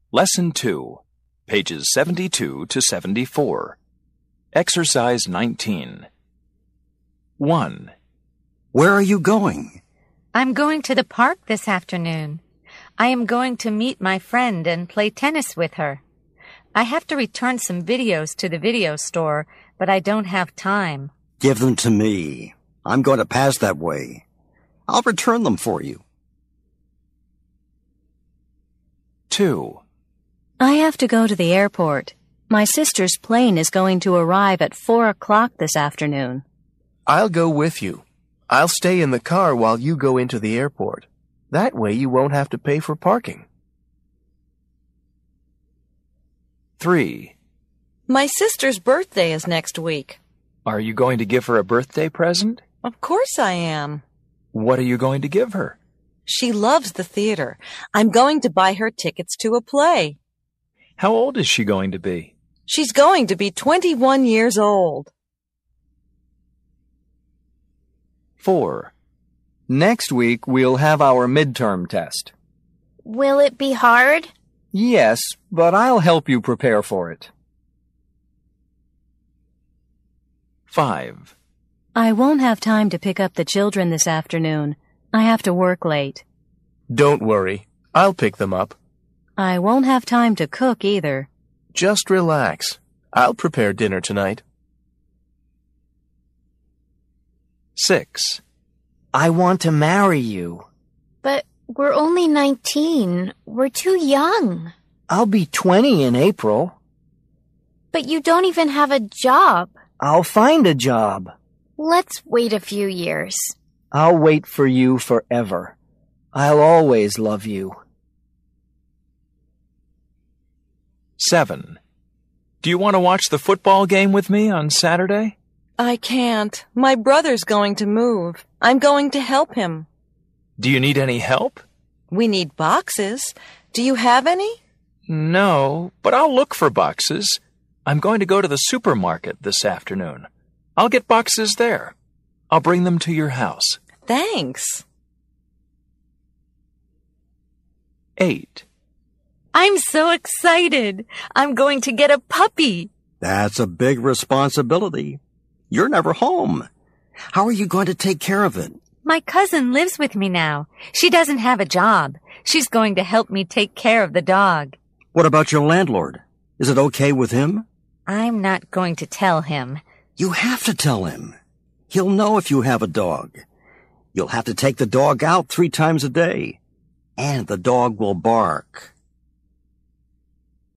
Lesson 2, pages 72 to 74. Exercise 19. 1. Where are you going? I'm going to the park this afternoon. I am going to meet my friend and play tennis with her. I have to return some videos to the video store, but I don't have time. Give them to me. I'm going to pass that way. I'll return them for you. 2. I have to go to the airport. My sister's plane is going to arrive at 4 o'clock this afternoon. I'll go with you. I'll stay in the car while you go into the airport. That way you won't have to pay for parking. 3. My sister's birthday is next week. Are you going to give her a birthday present? Of course I am. What are you going to give her? She loves the theater. I'm going to buy her tickets to a play. How old is she going to be? She's going to be 21 years old. 4. Next week, we'll have our midterm test. Will it be hard? Yes, but I'll help you prepare for it. 5. I won't have time to pick up the children this afternoon. I have to work late. Don't worry. I'll pick them up. I won't have time to cook either. Just relax. I'll prepare dinner tonight. 6. I want to marry you. But we're only 19. We're too young. I'll be 20 in April. But you don't even have a job. I'll find a job. Let's wait a few years. I'll wait for you forever. I'll always love you. 7. Do you want to watch the football game with me on Saturday? I can't. My brother's going to move. I'm going to help him. Do you need any help? We need boxes. Do you have any? No, but I'll look for boxes. I'm going to go to the supermarket this afternoon. I'll get boxes there. I'll bring them to your house. Thanks. 8. I'm so excited. I'm going to get a puppy. That's a big responsibility. You're never home. How are you going to take care of it? My cousin lives with me now. She doesn't have a job. She's going to help me take care of the dog. What about your landlord? Is it okay with him? I'm not going to tell him. You have to tell him. He'll know if you have a dog. You'll have to take the dog out 3 times a day. And the dog will bark.